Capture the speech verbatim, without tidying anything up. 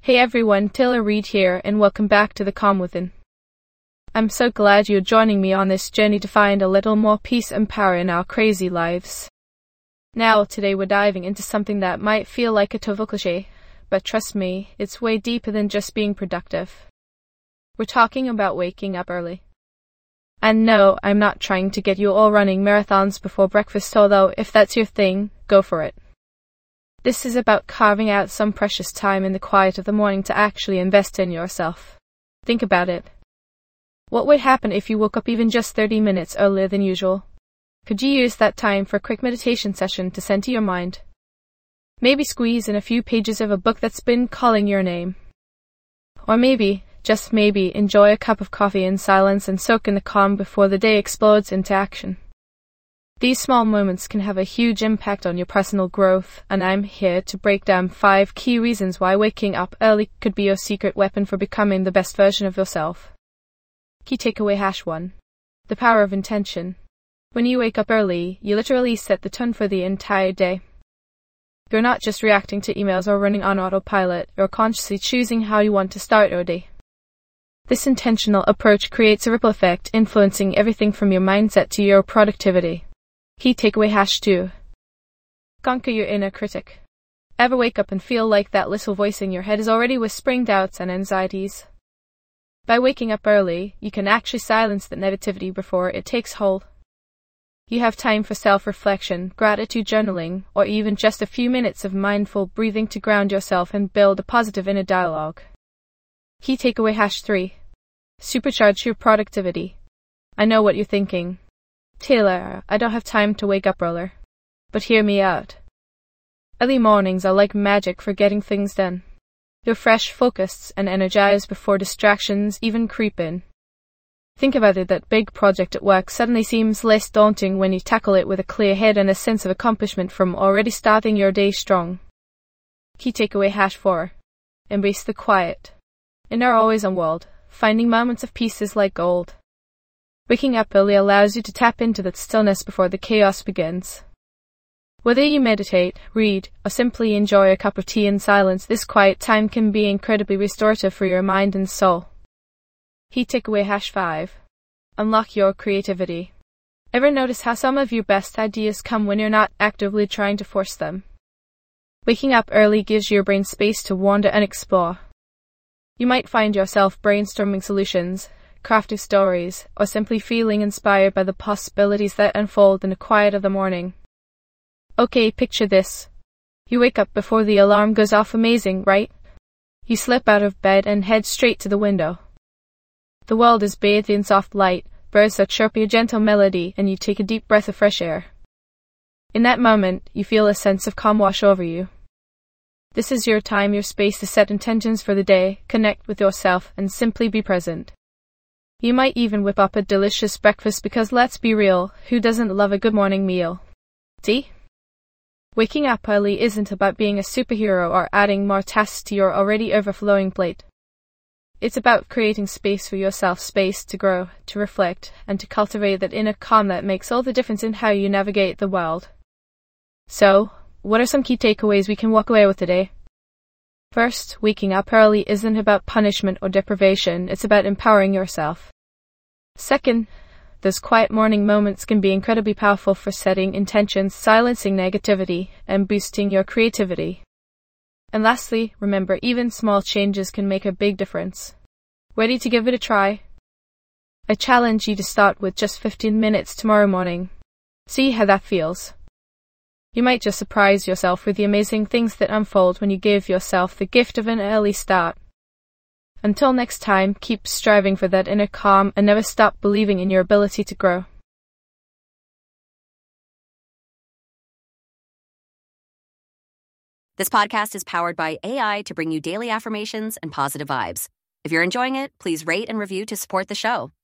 Hey everyone, Taylor Reid here, and welcome back to The Calm Within. I'm so glad you're joining me on this journey to find a little more peace and power in our crazy lives. Now, today we're diving into something that might feel like a total cliche, but trust me, it's way deeper than just being productive. We're talking about waking up early. And no, I'm not trying to get you all running marathons before breakfast, although if that's your thing, go for it. This is about carving out some precious time in the quiet of the morning to actually invest in yourself. Think about it. What would happen if you woke up even just thirty minutes earlier than usual? Could you use that time for a quick meditation session to center your mind? Maybe squeeze in a few pages of a book that's been calling your name. Or maybe, just maybe, enjoy a cup of coffee in silence and soak in the calm before the day explodes into action. These small moments can have a huge impact on your personal growth, and I'm here to break down five key reasons why waking up early could be your secret weapon for becoming the best version of yourself. Key takeaway hash one. The power of intention. When you wake up early, you literally set the tone for the entire day. You're not just reacting to emails or running on autopilot, you're consciously choosing how you want to start your day. This intentional approach creates a ripple effect, influencing everything from your mindset to your productivity. Key takeaway hash two. Conquer your inner critic. Ever wake up and feel like that little voice in your head is already whispering doubts and anxieties? By waking up early, you can actually silence that negativity before it takes hold. You have time for self-reflection, gratitude journaling, or even just a few minutes of mindful breathing to ground yourself and build a positive inner dialogue. Key takeaway hash three. Supercharge your productivity. I know what you're thinking. Taylor, I don't have time to wake up earlier. But hear me out. Early mornings are like magic for getting things done. You're fresh, focused, and energized before distractions even creep in. Think about it, that big project at work suddenly seems less daunting when you tackle it with a clear head and a sense of accomplishment from already starting your day strong. Key takeaway hash four. Embrace the quiet. In our always-on world, finding moments of peace is like gold. Waking up early allows you to tap into that stillness before the chaos begins. Whether you meditate, read, or simply enjoy a cup of tea in silence, this quiet time can be incredibly restorative for your mind and soul. Key takeaway hash five. Unlock your creativity. Ever notice how some of your best ideas come when you're not actively trying to force them? Waking up early gives your brain space to wander and explore. You might find yourself brainstorming solutions, crafting stories, or simply feeling inspired by the possibilities that unfold in the quiet of the morning. Okay, picture this. You wake up before the alarm goes off. Amazing, right? You slip out of bed and head straight to the window. The world is bathed in soft light, birds are chirping a gentle melody, and you take a deep breath of fresh air. In that moment, you feel a sense of calm wash over you. This is your time, your space to set intentions for the day, connect with yourself, and simply be present. You might even whip up a delicious breakfast because, let's be real, who doesn't love a good morning meal? See? Waking up early isn't about being a superhero or adding more tasks to your already overflowing plate. It's about creating space for yourself, space to grow, to reflect, and to cultivate that inner calm that makes all the difference in how you navigate the world. So, what are some key takeaways we can walk away with today? First, waking up early isn't about punishment or deprivation, it's about empowering yourself. Second, those quiet morning moments can be incredibly powerful for setting intentions, silencing negativity, and boosting your creativity. And lastly, remember, even small changes can make a big difference. Ready to give it a try? I challenge you to start with just fifteen minutes tomorrow morning. See how that feels. You might just surprise yourself with the amazing things that unfold when you give yourself the gift of an early start. Until next time, keep striving for that inner calm and never stop believing in your ability to grow. This podcast is powered by A I to bring you daily affirmations and positive vibes. If you're enjoying it, please rate and review to support the show.